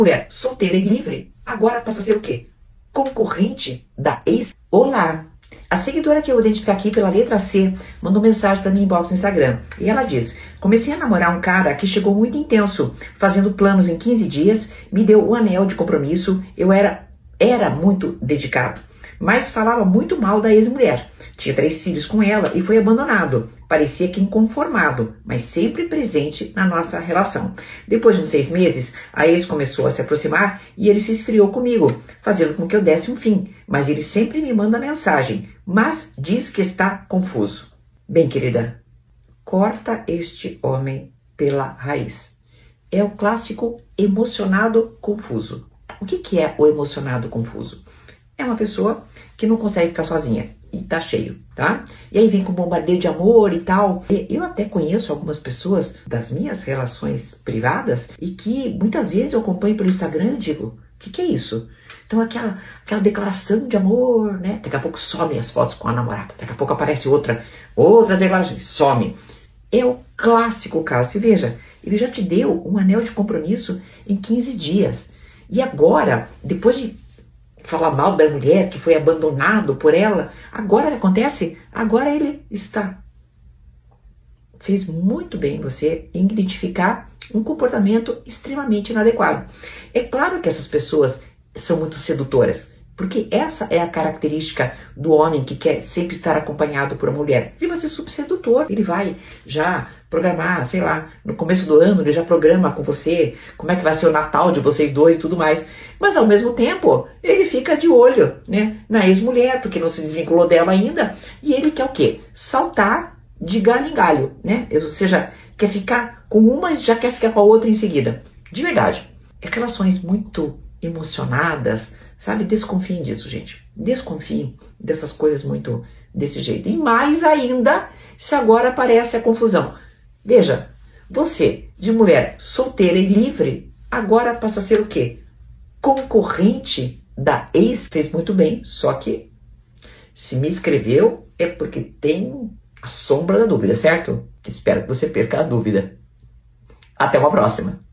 Mulher solteira e livre, agora passa a ser o quê? Concorrente da ex? Olá! A seguidora que eu vou identificar aqui pela letra C mandou mensagem para mim inbox no Instagram. E ela diz: comecei a namorar um cara que chegou muito intenso, fazendo planos em 15 dias, me deu um anel de compromisso, eu era muito dedicado, mas falava muito mal da ex-mulher. Tinha 3 filhos com ela e foi abandonado. Parecia que inconformado, mas sempre presente na nossa relação. Depois de uns 6 meses, a ex começou a se aproximar e ele se esfriou comigo, fazendo com que eu desse um fim. Mas ele sempre me manda mensagem, mas diz que está confuso. Bem, querida, corta este homem pela raiz. É o clássico emocionado confuso. O que é o emocionado confuso? É uma pessoa que não consegue ficar sozinha e tá cheio, tá? E aí vem com bombardeio de amor e tal. Eu até conheço algumas pessoas das minhas relações privadas e que muitas vezes eu acompanho pelo Instagram e digo: o que é isso? Então aquela declaração de amor, né? Daqui a pouco some as fotos com a namorada, daqui a pouco aparece outra declaração, some. É o clássico caso. E veja, ele já te deu um anel de compromisso em 15 dias. E agora, depois de falar mal da mulher que foi abandonado por ela, agora o que acontece? Agora ele fez muito bem você em identificar um comportamento extremamente inadequado. É claro que essas pessoas são muito sedutoras, porque essa é a característica do homem que quer sempre estar acompanhado por uma mulher. Ele vai ser super sedutor, ele vai já programar, sei lá, no começo do ano ele já programa com você como é que vai ser o Natal de vocês dois e tudo mais. Mas ao mesmo tempo, ele fica de olho, né, na ex-mulher, porque não se desvinculou dela ainda, e ele quer o quê? Saltar de galho em galho, né? Ou seja, quer ficar com uma e já quer ficar com a outra em seguida. De verdade. É relações muito emocionadas, sabe? Desconfiem disso, gente. Desconfiem dessas coisas muito desse jeito. E mais ainda, se agora aparece a confusão. Veja, você, de mulher solteira e livre, agora passa a ser o quê? Concorrente da ex. Fez muito bem, só que se me escreveu é porque tem a sombra da dúvida, certo? Espero que você perca a dúvida. Até uma próxima.